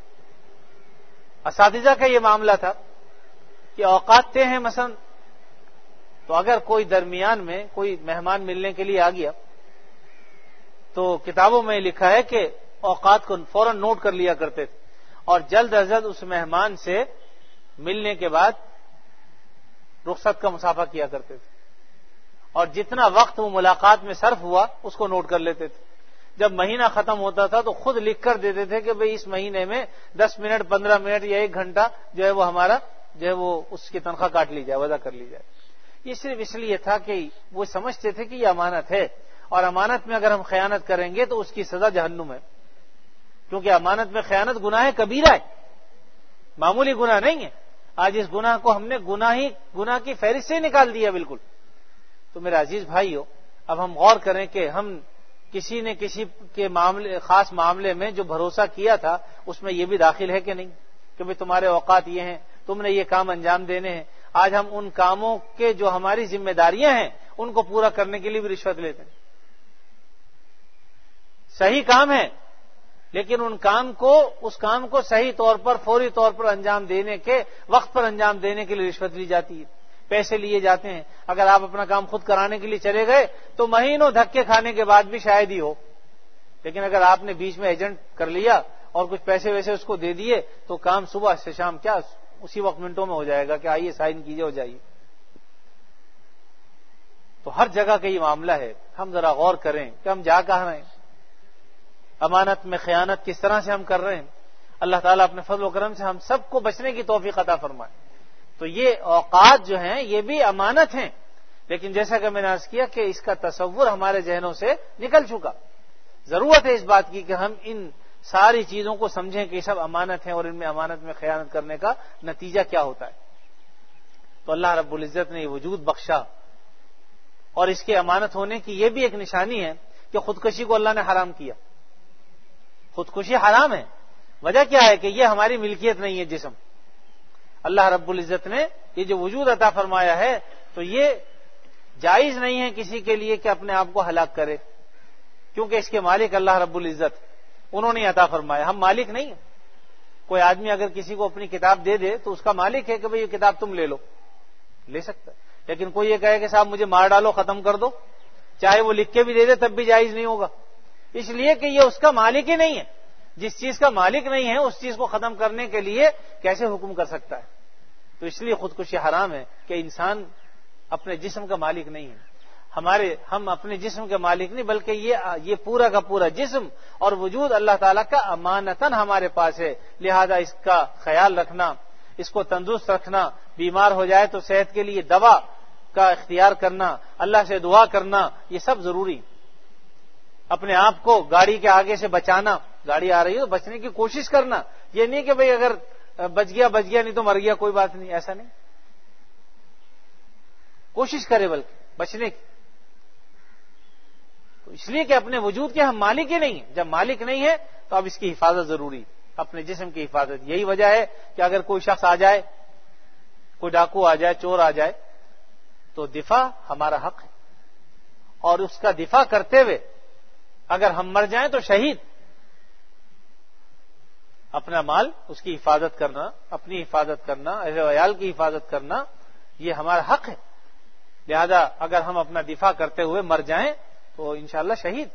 اساتذہ کا یہ معاملہ تھا کہ اوقات طے ہیں، مثلا تو اگر کوئی درمیان میں کوئی مہمان ملنے کے لیے آ گیا تو کتابوں میں لکھا ہے کہ اوقات کو فوراً نوٹ کر لیا کرتے تھے، اور جلد از جلد اس مہمان سے ملنے کے بعد رخصت کا مسافہ کیا کرتے تھے، اور جتنا وقت وہ ملاقات میں صرف ہوا اس کو نوٹ کر لیتے تھے۔ جب مہینہ ختم ہوتا تھا تو خود لکھ کر دیتے تھے کہ بھئی اس مہینے میں 10 منٹ 15 منٹ یا 1 گھنٹہ جو ہے وہ ہمارا جو ہے وہ اس کی تنخواہ کاٹ لی جائے، وضع کر لی جائے۔ یہ صرف اس لیے تھا کہ وہ سمجھتے تھے کہ یہ امانت ہے، اور امانت میں اگر ہم خیانت کریں گے تو اس کی سزا جہنم ہے، کیونکہ امانت میں خیانت گناہ کبیرہ ہے، معمولی گناہ نہیں ہے۔ آج اس گناہ کو ہم نے گناہ کی فہرست سے نکال دیا بالکل۔ تو میرے عزیز بھائیو، اب ہم غور کریں کہ ہم کسی نے کسی کے خاص معاملے میں جو بھروسہ کیا تھا اس میں یہ بھی داخل ہے کہ نہیں، کہ بھئی تمہارے اوقات یہ ہیں، تم نے یہ کام انجام دینے ہیں۔ آج ہم ان کاموں کے جو ہماری ذمہ داریاں ہیں ان کو پورا کرنے کے لیے بھی رشوت لیتے ہیں۔ صحیح کام ہے، لیکن اس کام کو صحیح طور پر فوری طور پر انجام دینے کے وقت پر انجام دینے کے لیے رشوت لی جاتی ہے، پیسے لیے جاتے ہیں۔ اگر آپ اپنا کام خود کرانے کے لیے چلے گئے تو مہینوں دھکے کھانے کے بعد بھی شاید ہی ہو، لیکن اگر آپ نے بیچ میں ایجنٹ کر لیا اور کچھ پیسے ویسے اس کو دے دیے تو کام صبح سے شام کیا اسی وقت منٹوں میں ہو جائے گا کہ آئیے سائن کیجیے ہو جائیے. تو ہر جگہ کا یہ معاملہ ہے. ہم ذرا غور کریں کہ ہم جا کہاں رہے ہیں, امانت میں خیانت کس طرح سے ہم کر رہے ہیں. اللہ تعالیٰ اپنے فضل و کرم سے ہم سب کو بچنے کی توفیق عطا فرمائے. تو یہ اوقات جو ہیں یہ بھی امانت ہیں, لیکن جیسا کہ میں نے عرض کیا کہ اس کا تصور ہمارے ذہنوں سے نکل چکا. ضرورت ہے اس بات کی کہ ہم ان ساری چیزوں کو سمجھیں کہ یہ سب امانت ہیں اور ان میں امانت میں خیانت کرنے کا نتیجہ کیا ہوتا ہے. تو اللہ رب العزت نے یہ وجود بخشا, اور اس کے امانت ہونے کی یہ بھی ایک نشانی ہے کہ خودکشی کو اللہ نے حرام کیا. خودکشی حرام ہے. وجہ کیا ہے کہ یہ ہماری ملکیت نہیں ہے جسم. اللہ رب العزت نے یہ جو وجود عطا فرمایا ہے تو یہ جائز نہیں ہے کسی کے لیے کہ اپنے آپ کو ہلاک کرے, کیونکہ اس کے مالک اللہ رب العزت انہوں نے عطا فرمایا, ہم مالک نہیں ہیں. کوئی آدمی اگر کسی کو اپنی کتاب دے دے تو اس کا مالک ہے کہ بھئی یہ کتاب تم لے لو, لے سکتا ہے. لیکن کوئی یہ کہے کہ صاحب مجھے مار ڈالو ختم کر دو, چاہے وہ لکھ کے بھی دے دے تب بھی جائز نہیں ہوگا, اس لیے کہ یہ اس کا مالک ہی نہیں ہے. جس چیز کا مالک نہیں ہے اس چیز کو ختم کرنے کے لیے کیسے حکم کر سکتا ہے. تو اس لیے خودکشی حرام ہے کہ انسان اپنے جسم کا مالک نہیں ہے. ہم اپنے جسم کے مالک نہیں, بلکہ یہ پورا کا پورا جسم اور وجود اللہ تعالیٰ کا امانتاً ہمارے پاس ہے. لہذا اس کا خیال رکھنا, اس کو تندرست رکھنا, بیمار ہو جائے تو صحت کے لیے دوا کا اختیار کرنا, اللہ سے دعا کرنا, یہ سب ضروری. اپنے آپ کو گاڑی کے آگے سے بچانا, گاڑی آ رہی ہے تو بچنے کی کوشش کرنا. یہ نہیں کہ بھئی اگر بچ گیا نہیں تو مر گیا کوئی بات نہیں, ایسا نہیں. کوشش کرے بلکہ بچنے کی. تو اس لیے کہ اپنے وجود کے ہم مالک ہی نہیں ہیں. جب مالک نہیں ہے تو اب اس کی حفاظت ضروری, اپنے جسم کی حفاظت. یہی وجہ ہے کہ اگر کوئی شخص آ جائے, کوئی ڈاکو آ جائے, چور آ جائے, تو دفاع ہمارا حق ہے, اور اس کا دفاع کرتے ہوئے اگر ہم مر جائیں تو شہید. اپنا مال اس کی حفاظت کرنا, اپنی حفاظت کرنا, اہل و عیال کی حفاظت کرنا, یہ ہمارا حق ہے. لہذا اگر ہم اپنا دفاع کرتے ہوئے مر جائیں تو انشاءاللہ شہید.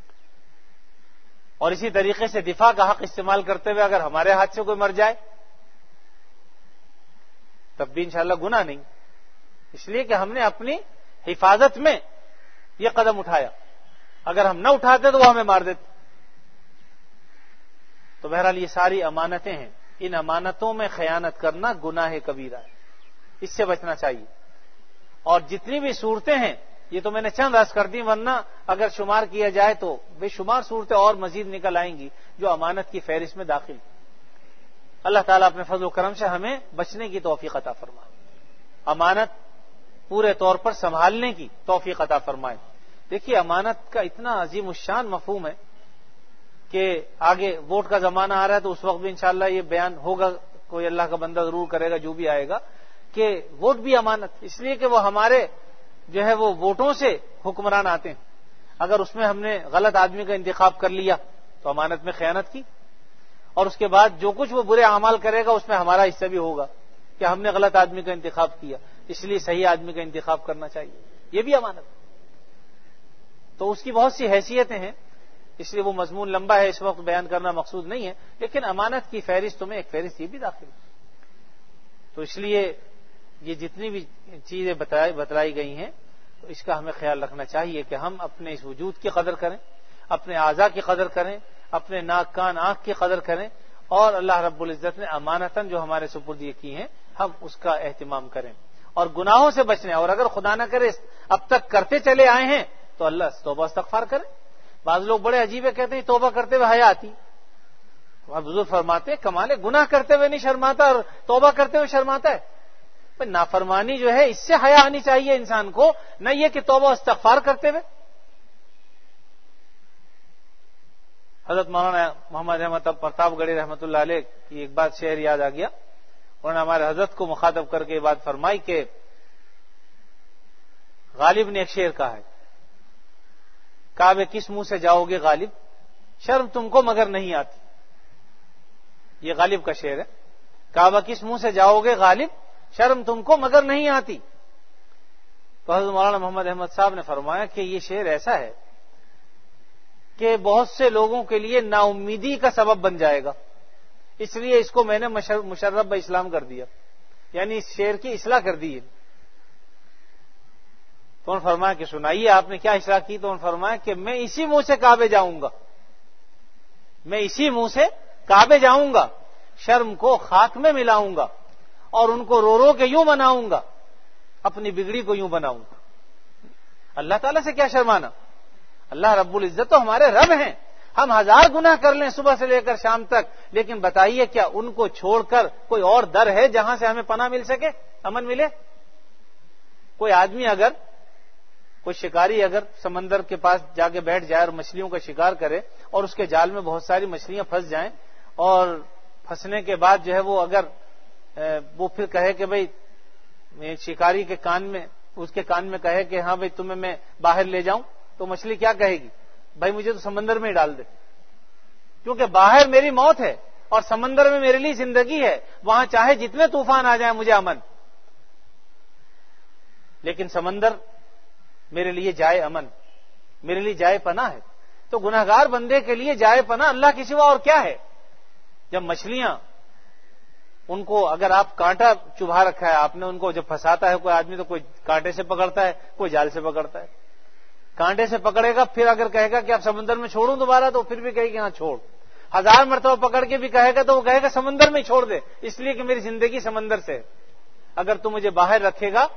اور اسی طریقے سے دفاع کا حق استعمال کرتے ہوئے اگر ہمارے ہاتھ سے کوئی مر جائے تب بھی انشاءاللہ گناہ نہیں, اس لیے کہ ہم نے اپنی حفاظت میں یہ قدم اٹھایا. اگر ہم نہ اٹھاتے تو وہ ہمیں مار دیتے. تو بہرحال یہ ساری امانتیں ہیں, ان امانتوں میں خیانت کرنا گناہ کبیرہ ہے, اس سے بچنا چاہیے. اور جتنی بھی صورتیں ہیں یہ تو میں نے چند عرض کر دی, ورنہ اگر شمار کیا جائے تو بے شمار صورتیں اور مزید نکل آئیں گی جو امانت کی فہرست میں داخل. اللہ تعالیٰ اپنے فضل و کرم سے ہمیں بچنے کی توفیق عطا فرمائے, امانت پورے طور پر سنبھالنے کی توفیق عطا فرمائے. دیکھیے امانت کا اتنا عظیم الشان مفہوم ہے کہ آگے ووٹ کا زمانہ آ رہا ہے تو اس وقت بھی انشاءاللہ یہ بیان ہوگا, کوئی اللہ کا بندہ ضرور کرے گا جو بھی آئے گا, کہ ووٹ بھی امانت, اس لیے کہ وہ ہمارے جو ہے وہ ووٹوں سے حکمران آتے ہیں. اگر اس میں ہم نے غلط آدمی کا انتخاب کر لیا تو امانت میں خیانت کی, اور اس کے بعد جو کچھ وہ برے اعمال کرے گا اس میں ہمارا حصہ بھی ہوگا کہ ہم نے غلط آدمی کا انتخاب کیا, اس لیے صحیح آدمی کا انتخاب کرنا چاہیے, یہ بھی امانت. تو اس کی بہت سی حیثیتیں ہیں, اس لیے وہ مضمون لمبا ہے, اس وقت بیان کرنا مقصود نہیں ہے, لیکن امانت کی فہرستوں میں ایک فہرست یہ بھی داخل ہے. تو اس لیے یہ جتنی بھی چیزیں بتلائی گئی ہیں تو اس کا ہمیں خیال رکھنا چاہیے کہ ہم اپنے اس وجود کی قدر کریں, اپنے اعضاء کی قدر کریں, اپنے ناک کان آنکھ کی قدر کریں, اور اللہ رب العزت نے امانتاً جو ہمارے سپرد کی ہیں ہم اس کا اہتمام کریں, اور گناہوں سے بچنے. اور اگر خدا نہ کرے اب تک کرتے چلے آئے ہیں تو اللہ توبہ استغفار کریں. بعض لوگ بڑے عجیب ہے, کہتے ہیں توبہ کرتے ہوئے حیا آتی. حضور فرماتے کمال ہے, گناہ کرتے ہوئے نہیں شرماتا اور توبہ کرتے ہوئے شرماتا ہے. نافرمانی جو ہے اس سے حیا آنی چاہیے انسان کو, نہ یہ کہ توبہ استغفار کرتے ہوئے. حضرت مولانا محمد احمد پرتاپ گڑھی رحمۃ اللہ علیہ کی ایک بات شعر یاد آ گیا. انہوں نے ہمارے حضرت کو مخاطب کر کے یہ بات فرمائی کہ غالب نے ایک شعر کہا ہے, کعبے کس منہ سے جاؤ گے غالب, شرم تم کو مگر نہیں آتی. یہ غالب کا شعر ہے, کعبہ کس منہ سے جاؤ گے غالب, شرم تم کو مگر نہیں آتی. تو حضرت مولانا محمد احمد صاحب نے فرمایا کہ یہ شعر ایسا ہے کہ بہت سے لوگوں کے لیے نا امیدی کا سبب بن جائے گا، اس لیے اس کو میں نے مشرف باسلام کر دیا، یعنی اس شعر کی اصلاح کر دی ہے۔ تو انہوں نے فرمایا کہ سنائیے آپ نے کیا اصلاح کی؟ تو انہوں نے فرمایا کہ میں اسی منہ سے کعبے جاؤں گا، میں اسی منہ سے کعبے جاؤں گا، شرم کو خاک میں ملاؤں گا اور ان کو رو رو کے یوں مناؤں گا، اپنی بگڑی کو یوں بناؤں گا۔ اللہ تعالیٰ سے کیا شرمانا؟ اللہ رب العزت تو ہمارے رب ہیں، ہم 1000 گناہ کر لیں صبح سے لے کر شام تک، لیکن بتائیے کیا ان کو چھوڑ کر کوئی اور در ہے جہاں سے ہمیں پناہ مل سکے، امن ملے؟ کوئی آدمی اگر، کوئی شکاری اگر سمندر کے پاس جا کے بیٹھ جائے اور مچھلیوں کا شکار کرے اور اس کے جال میں بہت ساری مچھلیاں پھنس جائیں، اور پھنسنے کے بعد جو ہے وہ اگر وہ پھر کہے کہ بھئی شکاری کے کان میں، اس کے کان میں کہے کہ ہاں بھئی تمہیں میں باہر لے جاؤں، تو مچھلی کیا کہے گی؟ بھائی مجھے تو سمندر میں ہی ڈال دے، کیونکہ باہر میری موت ہے اور سمندر میں میرے لیے زندگی ہے، وہاں چاہے جتنے طوفان آ جائیں مجھے امن، لیکن سمندر میرے لیے جائے امن، میرے لیے جائے پناہ ہے۔ تو گناہگار بندے کے لیے جائے پناہ اللہ کے سوا اور کیا ہے؟ جب مچھلیاں، ان کو اگر آپ کانٹا چبھا رکھا ہے آپ نے، ان کو جب پھنساتا ہے کوئی آدمی تو کوئی کانٹے سے پکڑتا ہے، کوئی جال سے پکڑتا ہے۔ کانٹے سے پکڑے گا، پھر اگر کہے گا کہ آپ سمندر میں چھوڑوں دوبارہ، تو پھر بھی کہے گا ہاں چھوڑ۔ 1000 مرتبہ پکڑ کے بھی کہے گا تو وہ کہے گا سمندر میں چھوڑ دے، اس لیے کہ میری زندگی سمندر سے ہے، اگر تو مجھے باہر رکھے گا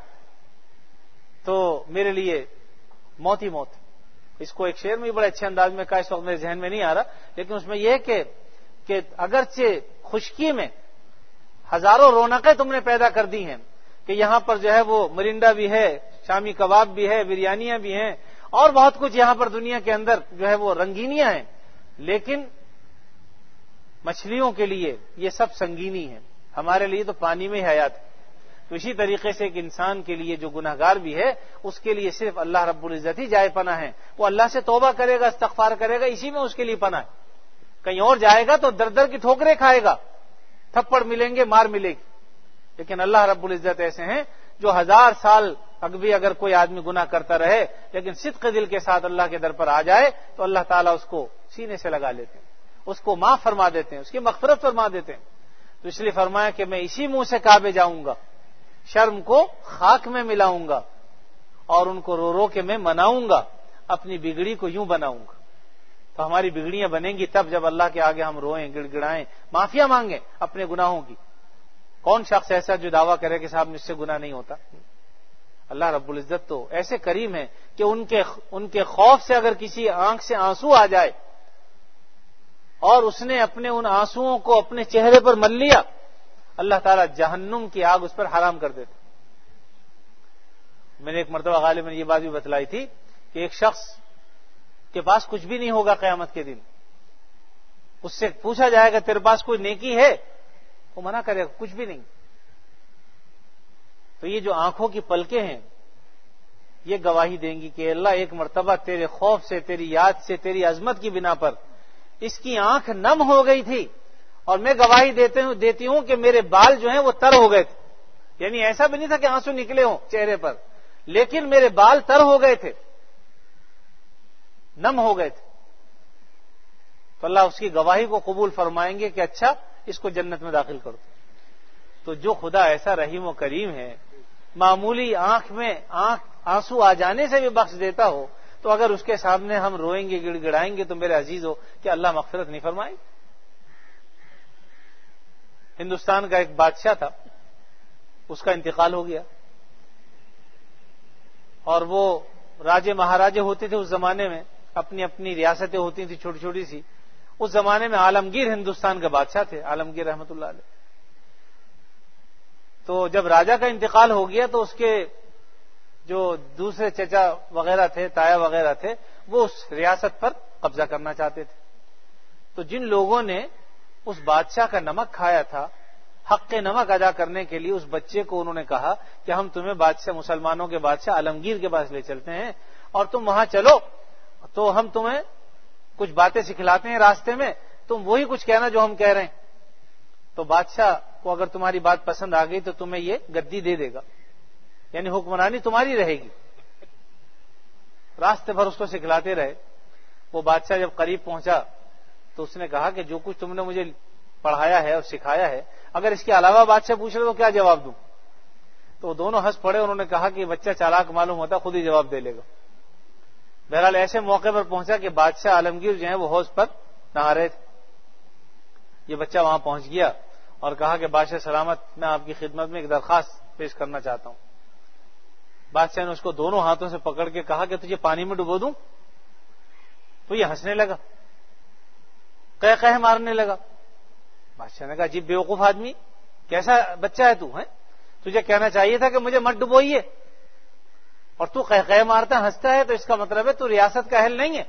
تو میرے لیے موت ہی موت۔ اس کو ایک شعر میں بڑے اچھے انداز میں کہا، اس وقت میرے ذہن میں نہیں آ رہا، لیکن اس میں یہ ہے کہ اگرچہ خشکی میں ہزاروں رونقیں تم نے پیدا کر دی ہیں، کہ یہاں پر جو ہے وہ مرینڈا بھی ہے، شامی کباب بھی ہے، بریانیاں بھی ہیں، اور بہت کچھ یہاں پر دنیا کے اندر جو ہے وہ رنگینیاں ہیں، لیکن مچھلیوں کے لیے یہ سب سنگینی ہے، ہمارے لیے تو پانی میں حیات ہے۔ تو اسی طریقے سے ایک انسان کے لیے جو گناہگار بھی ہے، اس کے لیے صرف اللہ رب العزت ہی جائے پناہ ہے۔ وہ اللہ سے توبہ کرے گا، استغفار کرے گا، اسی میں اس کے لیے پناہ ہے۔ کہیں اور جائے گا تو در در کی ٹھوکریں کھائے گا، تھپڑ ملیں گے، مار ملے گی، لیکن اللہ رب العزت ایسے ہیں جو 1000 سال بھی اگر کوئی آدمی گناہ کرتا رہے لیکن صدق دل کے ساتھ اللہ کے در پر آ جائے تو اللہ تعالیٰ اس کو سینے سے لگا لیتے ہیں، اس کو معاف فرما دیتے ہیں، اس کی مغفرت فرما دیتے ہیں۔ تو اس لیے فرمایا کہ میں اسی منہ سے کعبے جاؤں گا، شرم کو خاک میں ملاؤں گا اور ان کو رو رو کے میں مناؤں گا، اپنی بگڑی کو یوں بناؤں گا۔ تو ہماری بگڑیاں بنیں گی تب جب اللہ کے آگے ہم روئیں، گڑ گڑائیں، معافیا مانگیں اپنے گناہوں کی۔ کون شخص ایسا جو دعویٰ کرے کہ صاحب مجھ سے گناہ نہیں ہوتا؟ اللہ رب العزت تو ایسے کریم ہے کہ ان کے خوف سے اگر کسی آنکھ سے آنسو آ جائے اور اس نے اپنے ان آنسوؤں کو اپنے چہرے پر مل لیا، اللہ تعالیٰ جہنم کی آگ اس پر حرام کر دیتے۔ میں نے ایک مرتبہ غالباً یہ بات بھی بتلائی تھی کہ ایک شخص کے پاس کچھ بھی نہیں ہوگا قیامت کے دن، اس سے پوچھا جائے گا تیرے پاس کوئی نیکی ہے؟ وہ منع کرے گا کچھ بھی نہیں۔ تو یہ جو آنکھوں کی پلکیں ہیں یہ گواہی دیں گی کہ اللہ ایک مرتبہ تیرے خوف سے، تیری یاد سے، تیری عظمت کی بنا پر اس کی آنکھ نم ہو گئی تھی، اور میں گواہی دیتی ہوں کہ میرے بال جو ہیں وہ تر ہو گئے تھے، یعنی ایسا بھی نہیں تھا کہ آنسو نکلے ہوں چہرے پر، لیکن میرے بال تر ہو گئے تھے، نم ہو گئے تھے۔ تو اللہ اس کی گواہی کو قبول فرمائیں گے کہ اچھا اس کو جنت میں داخل کر دو۔ تو جو خدا ایسا رحیم و کریم ہے، معمولی آنکھ میں آنسو آ جانے سے بھی بخش دیتا ہو، تو اگر اس کے سامنے ہم روئیں گے، گڑ گڑائیں گے، تو میرے عزیز ہو کہ اللہ مغفرت نہیں فرمائے؟ ہندوستان کا ایک بادشاہ تھا، اس کا انتقال ہو گیا، اور وہ راجے مہاراجے ہوتے تھے اس زمانے میں، اپنی اپنی ریاستیں ہوتی تھیں چھوٹی چھوٹی سی۔ اس زمانے میں عالمگیر ہندوستان کے بادشاہ تھے، عالمگیر رحمت اللہ علیہ۔ تو جب راجا کا انتقال ہو گیا تو اس کے جو دوسرے چچا وغیرہ تھے، تایا وغیرہ تھے، وہ اس ریاست پر قبضہ کرنا چاہتے تھے۔ تو جن لوگوں نے اس بادشاہ کا نمک کھایا تھا، حق نمک ادا کرنے کے لیے اس بچے کو انہوں نے کہا کہ ہم تمہیں بادشاہ، مسلمانوں کے بادشاہ عالمگیر کے پاس لے چلتے ہیں، اور تم وہاں چلو تو ہم تمہیں کچھ باتیں سکھلاتے ہیں راستے میں، تم وہی کچھ کہنا جو ہم کہہ رہے ہیں، تو بادشاہ کو اگر تمہاری بات پسند آ گئی تو تمہیں یہ گدی دے دے گا، یعنی حکمرانی تمہاری رہے گی۔ راستے بھر اس کو سکھلاتے رہے، وہ بادشاہ جب قریب پہنچا تو اس نے کہا کہ جو کچھ تم نے مجھے پڑھایا ہے اور سکھایا ہے، اگر اس کے علاوہ بادشاہ پوچھ رہے تو کیا جواب دوں؟ تو وہ دونوں ہنس پڑے، انہوں نے کہا کہ بچہ چالاک معلوم ہوتا، خود ہی جواب دے لے گا۔ بہرحال ایسے موقع پر پہنچا کہ بادشاہ عالمگیر جو ہیں وہ حوض پر نہا رہے تھے۔ یہ بچہ وہاں پہنچ گیا اور کہا کہ بادشاہ سلامت، میں آپ کی خدمت میں ایک درخواست پیش کرنا چاہتا ہوں۔ بادشاہ نے اس کو دونوں ہاتھوں سے پکڑ کے کہا کہ تجھے پانی میں ڈبو دوں؟ تو یہ ہنسنے لگا، قہقہ مارنے لگا۔ بادشاہ نے کہا جی بیوقوف آدمی، کیسا بچہ ہے تو، ہیں تجھے کہنا چاہیے تھا کہ مجھے مت ڈبوئیے، اور تو قہقہ مارتا ہنستا ہے، تو اس کا مطلب ہے تو ریاست کا اہل نہیں ہے۔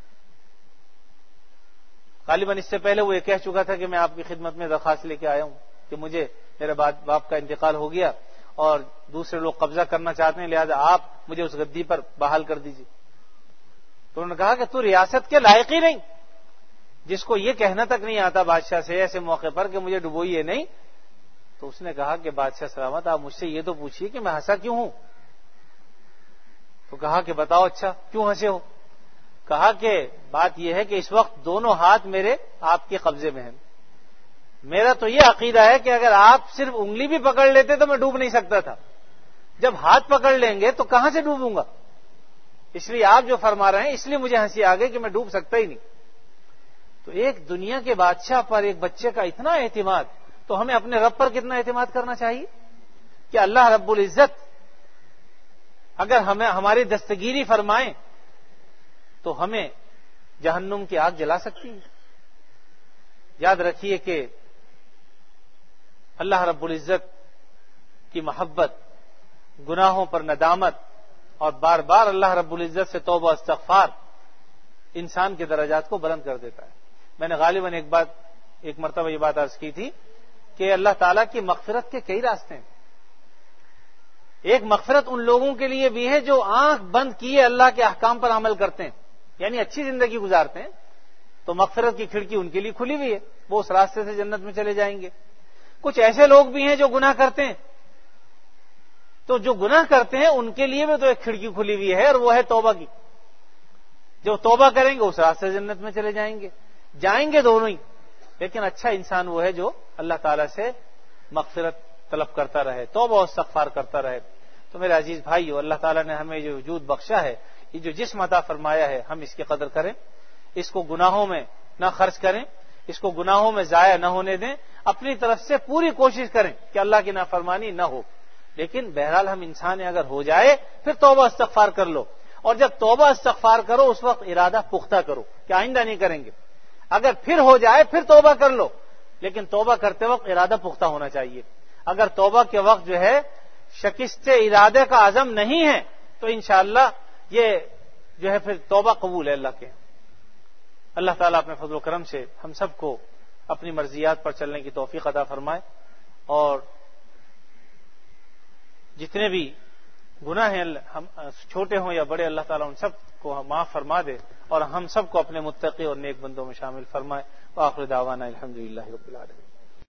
غالباً اس سے پہلے وہ یہ کہہ چکا تھا کہ میں آپ کی خدمت میں درخواست لے کے آیا ہوں کہ مجھے میرے باپ کا انتقال ہو گیا اور دوسرے لوگ قبضہ کرنا چاہتے ہیں، لہذا آپ مجھے اس گدی پر بحال کر دیجیے۔ تو انہوں نے کہا کہ تو ریاست کے لائق ہی نہیں، جس کو یہ کہنا تک نہیں آتا بادشاہ سے ایسے موقع پر کہ مجھے ڈبوئیے نہیں۔ تو اس نے کہا کہ بادشاہ سلامت، آپ مجھ سے یہ تو پوچھیے کہ میں ہنسا کیوں ہوں؟ تو کہا کہ بتاؤ اچھا کیوں ہنسے ہو؟ کہا کہ بات یہ ہے کہ اس وقت دونوں ہاتھ میرے آپ کے قبضے میں ہیں، میرا تو یہ عقیدہ ہے کہ اگر آپ صرف انگلی بھی پکڑ لیتے تو میں ڈوب نہیں سکتا تھا، جب ہاتھ پکڑ لیں گے تو کہاں سے ڈوبوں گا؟ اس لیے آپ جو فرما رہے ہیں اس لیے مجھے ہنسی آ گئی کہ میں ڈوب سکتا ہی نہیں۔ تو ایک دنیا کے بادشاہ پر ایک بچے کا اتنا اعتماد، تو ہمیں اپنے رب پر کتنا اعتماد کرنا چاہیے کہ اللہ رب العزت اگر ہمیں ہماری دستگیری فرمائیں تو ہمیں جہنم کی آگ جلا سکتی ہے۔ یاد رکھیے کہ اللہ رب العزت کی محبت، گناہوں پر ندامت اور بار بار اللہ رب العزت سے توبہ و استغفار انسان کے درجات کو بلند کر دیتا ہے۔ میں نے غالباً ایک مرتبہ یہ بات عرض کی تھی کہ اللہ تعالیٰ کی مغفرت کے کئی راستے ہیں۔ ایک مغفرت ان لوگوں کے لیے بھی ہے جو آنکھ بند کیے اللہ کے احکام پر عمل کرتے ہیں، یعنی اچھی زندگی گزارتے ہیں، تو مغفرت کی کھڑکی ان کے لیے کھلی ہوئی ہے، وہ اس راستے سے جنت میں چلے جائیں گے۔ کچھ ایسے لوگ بھی ہیں جو گناہ کرتے ہیں، تو جو گناہ کرتے ہیں ان کے لیے بھی تو ایک کھڑکی کھلی ہوئی ہے، اور وہ ہے توبہ کی۔ جو توبہ کریں گے اس راستے سے جنت میں چلے جائیں گے دونوں ہی، لیکن اچھا انسان وہ ہے جو اللہ تعالیٰ سے مغفرت طلب کرتا رہے، توبہ و استغفار کرتا رہے۔ تو میرے عزیز بھائیو، اللہ تعالیٰ نے ہمیں جو وجود بخشا ہے، یہ جو جسم عطا فرمایا ہے، ہم اس کی قدر کریں، اس کو گناہوں میں نہ خرچ کریں، اس کو گناہوں میں ضائع نہ ہونے دیں، اپنی طرف سے پوری کوشش کریں کہ اللہ کی نافرمانی نہ ہو۔ لیکن بہرحال ہم انسان اگر ہو جائے پھر توبہ استغفار کر لو، اور جب توبہ استغفار کرو اس وقت ارادہ پختہ کرو کہ آئندہ نہیں کریں گے۔ اگر پھر ہو جائے پھر توبہ کر لو، لیکن توبہ کرتے وقت ارادہ پختہ ہونا چاہیے۔ اگر توبہ کے وقت جو ہے شکست ارادے کا عزم نہیں ہے تو انشاءاللہ یہ جو ہے پھر توبہ قبول ہے اللہ کے۔ اللہ تعالیٰ اپنے فضل و کرم سے ہم سب کو اپنی مرضیات پر چلنے کی توفیق عطا فرمائے، اور جتنے بھی گناہ ہیں ہم چھوٹے ہوں یا بڑے، اللہ تعالیٰ ان سب کو معاف فرما دے اور ہم سب کو اپنے متقی اور نیک بندوں میں شامل فرمائے۔ وآخر دعوانا الحمدللہ رب العالمین۔